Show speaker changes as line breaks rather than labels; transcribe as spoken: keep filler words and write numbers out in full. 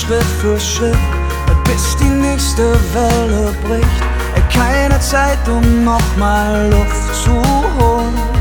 Schritt für Schritt, bis die nächste Welle bricht. Keine Zeit, um nochmal Luft zu holen.